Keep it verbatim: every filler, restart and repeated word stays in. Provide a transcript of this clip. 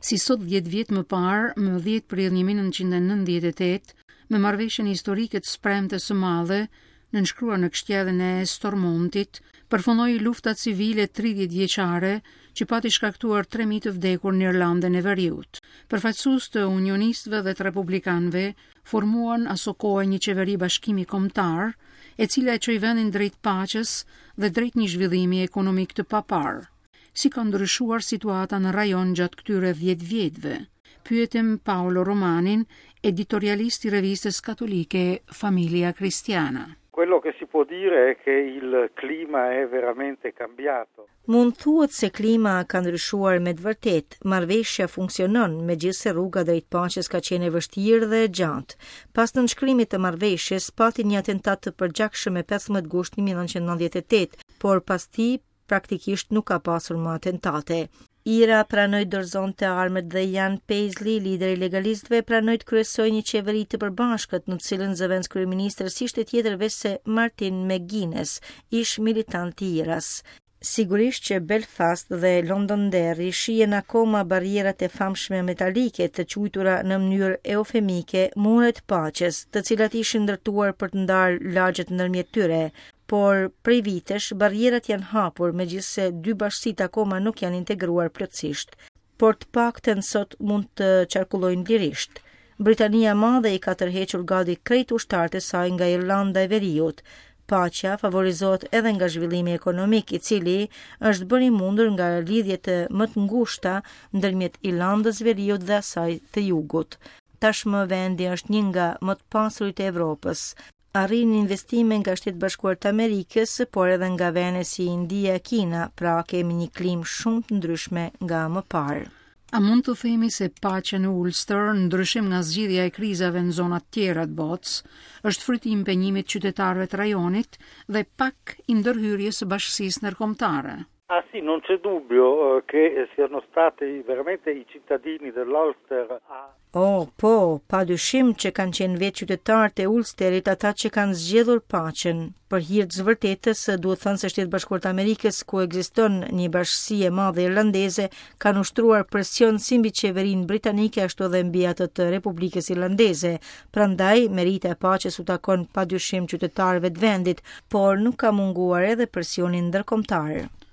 Si sot dhjetë vjet më parë, më dhjetë prill një mijë e nëntëqind e nëntëdhjetë e tetë, me marrëveshjen historike të spremte së madhe, nënshkruar në kështjellën e Stormontit, përfundoi lufta civile tridhjetë vjeçare që pati shkaktuar tre mijë të vdekur në Irlandën e Veriut. Përfaqësues të unionistëve dhe të republikanëve formuan aso kohë një qeveri bashkimi kombëtar, e cila e çoi vendin drejt paqes dhe drejt një zhvillimi ekonomik të paparë. Si ka ndryshuar situata në rajon gjatë këtyre dhjetë vjetëve? Pyetëm Paolo Romanin, editorialist i rivistës katolike Famiglia Cristiana. Quello che si può dire è che il clima è veramente cambiato. Mund thuhet se klima ka ndryshuar me të vërtet. Marrëveshja funksionon, megjithse rruga drejt paqes ka qenë e vështirë dhe e gjatë. Pas nënshkrimit të marrëveshjes, pati një atentat të përgjakshëm me pesëmbëdhjetë gusht një mijë e nëntëqind e nëntëdhjetë e tetë, por pas tij praktikisht nuk ka pasur më atentate. Ira pranoi dorëzonte armët dhe Jan Paisley, lideri i legalistëve, pranoi të kryesojë një qeveri të përbashkët në të cilën zëvendës kryeministër si ishte tjetër veç se Martin McGuinness, ish militant i Iras. Sigurisht që Belfast dhe Londonderry shihen akoma barrierat e famshme metalike të quajtura në mënyrë eufemike muret paqes, të cilat ishin ndërtuar për të ndarë lagjet ndërmjet tyre. Por prej vitesh barrierat janë hapur, megjithse dy bashkitë akoma nuk janë integruar plotësisht, por të paktën sot mund të qarkullojnë lirisht. Britania e Madhe i ka tërhequr gati krejt ushtarët e saj nga Irlanda e Veriut. Paqja favorizohet edhe nga zhvillimi ekonomik, i cili është bërë i mundur nga lidhjet më të ngushta ndërmjet Irlandës Veriut dhe asaj të jugut. Tashmë vendi është një nga më të pasurit e Evropës. Arrin investime nga Shtetet Bashkuara të Amerikës, por edhe nga vende si India e Kina, pra kemi një klimë shumë të ndryshme nga më parë. A mund të themi se paqja në Ulster, ndryshim nga zgjidhja e krizave në zonat tjera të botës, është fryti i impenjimit qytetarëve të rajonit dhe pak i ndërhyrjes së bashkësisë ndërkombëtare? Ah sì, non c'è dubbio che siano stati veramente i cittadini dell'Ulster a... Oh, po, pa dyshim që kanë qenë vetë qytetarët e Ulsterit ata që kanë zgjedhur paqen. Për hir të vërtetës, duhet thënë se Shtetet Bashkuara të Amerikës, ku ekziston një bashkësi e madhe irlandeze, kanë ushtruar presion si mbi qeverinë britanike ashtu edhe mbi atë të Republikës Irlandeze. Prandaj, merita e paqes u takon padyshim qytetarëve të vendit, por nuk ka munguar edhe presioni ndërkombëtar.